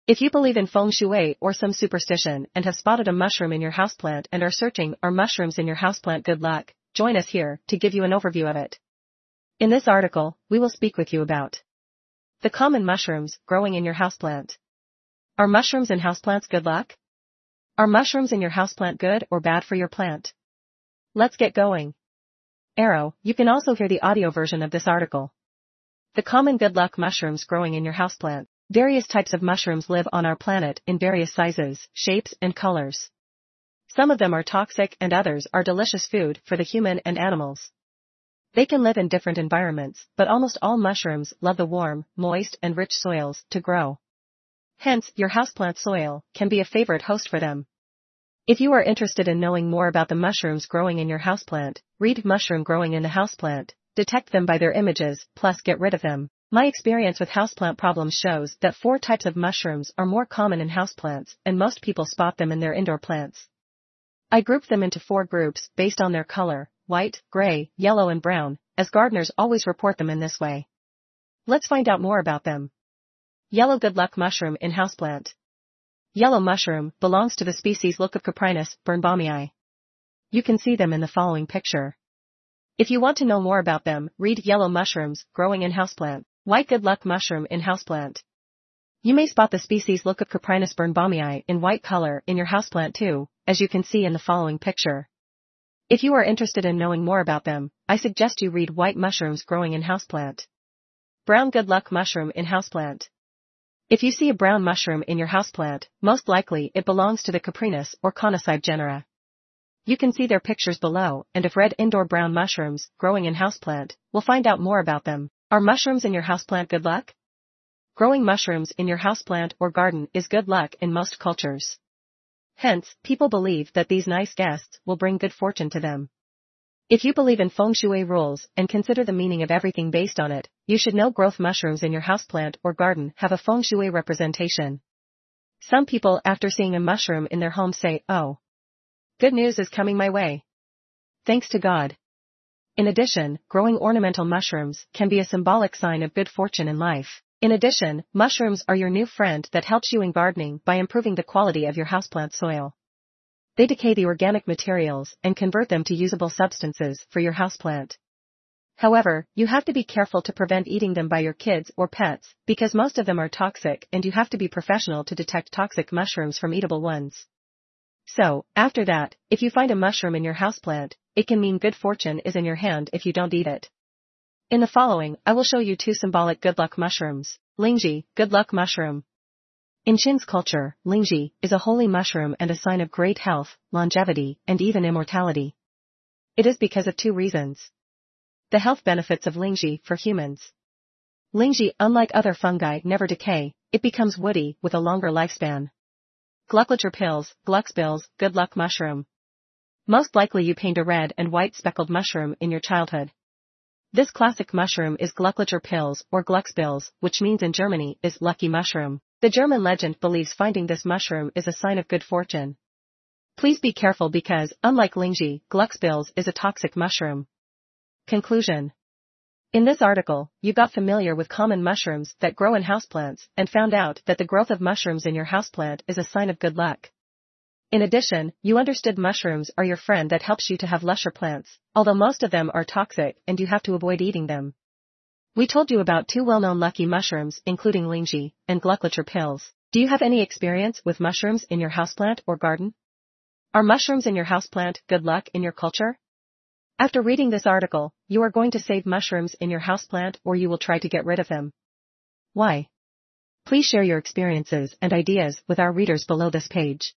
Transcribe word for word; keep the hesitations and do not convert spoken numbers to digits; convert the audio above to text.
If you believe in feng shui or some superstition and have spotted a mushroom in your houseplant and are searching are mushrooms in your houseplant good luck, join us here to give you an overview of it. In this article, we will speak with you about the common mushrooms growing in your houseplant. Are mushrooms in houseplants good luck? Are mushrooms in your houseplant good or bad for your plant? Let's get going. Arrow, you can also hear the audio version of this article. The common good luck mushrooms growing in your houseplant. Various types of mushrooms live on our planet in various sizes, shapes, and colors. Some of them are toxic and others are delicious food for the human and animals. They can live in different environments, but almost all mushrooms love the warm, moist, and rich soils to grow. Hence, your houseplant soil can be a favorite host for them. If you are interested in knowing more about the mushrooms growing in your houseplant, read Mushroom Growing in the Houseplant, detect them by their images, plus get rid of them. My experience with houseplant problems shows that four types of mushrooms are more common in houseplants, and most people spot them in their indoor plants. I grouped them into four groups based on their color: white, gray, yellow and brown, as gardeners always report them in this way. Let's find out more about them. Yellow good luck mushroom in houseplant. Yellow mushroom belongs to the species Leucopcoprinus birnbaumii. You can see them in the following picture. If you want to know more about them, read Yellow mushrooms growing in houseplant. White good luck mushroom in houseplant. You may spot the species Leucopcoprinus birnbaumii in white color in your houseplant too, as you can see in the following picture. If you are interested in knowing more about them, I suggest you read White mushrooms growing in houseplant. Brown good luck mushroom in houseplant. If you see a brown mushroom in your houseplant, most likely it belongs to the Coprinus or Conocide genera. You can see their pictures below, and if red indoor brown mushrooms growing in houseplant, we'll find out more about them. Are mushrooms in your houseplant good luck? Growing mushrooms in your houseplant or garden is good luck in most cultures. Hence, people believe that these nice guests will bring good fortune to them. If you believe in feng shui rules and consider the meaning of everything based on it, you should know growth mushrooms in your houseplant or garden have a feng shui representation. Some people after seeing a mushroom in their home say, "Oh, good news is coming my way. Thanks to God." In addition, growing ornamental mushrooms can be a symbolic sign of good fortune in life. In addition, mushrooms are your new friend that helps you in gardening by improving the quality of your houseplant soil. They decay the organic materials and convert them to usable substances for your houseplant. However, you have to be careful to prevent eating them by your kids or pets, because most of them are toxic and you have to be professional to detect toxic mushrooms from eatable ones. So, after that, if you find a mushroom in your houseplant, it can mean good fortune is in your hand if you don't eat it. In the following, I will show you two symbolic good luck mushrooms. Lingzhi, good luck mushroom. In Chin's culture, Lingzhi is a holy mushroom and a sign of great health, longevity, and even immortality. It is because of two reasons. The health benefits of Lingzhi for humans. Lingzhi, unlike other fungi, never decay, it becomes woody with a longer lifespan. Glucklacher pills, Gluckspills, good luck mushroom. Most likely you painted a red and white speckled mushroom in your childhood. This classic mushroom is Glucklacher pills or Gluckspills, which means in Germany is lucky mushroom. The German legend believes finding this mushroom is a sign of good fortune. Please be careful because, unlike Lingzhi, Gluckspills is a toxic mushroom. Conclusion. In this article, you got familiar with common mushrooms that grow in houseplants and found out that the growth of mushrooms in your houseplant is a sign of good luck. In addition, you understood mushrooms are your friend that helps you to have lusher plants, although most of them are toxic and you have to avoid eating them. We told you about two well-known lucky mushrooms including Lingzhi and Glucklacher pills. Do you have any experience with mushrooms in your houseplant or garden? Are mushrooms in your houseplant good luck in your culture? After reading this article, you are going to save mushrooms in your houseplant or you will try to get rid of them. Why? Please share your experiences and ideas with our readers below this page.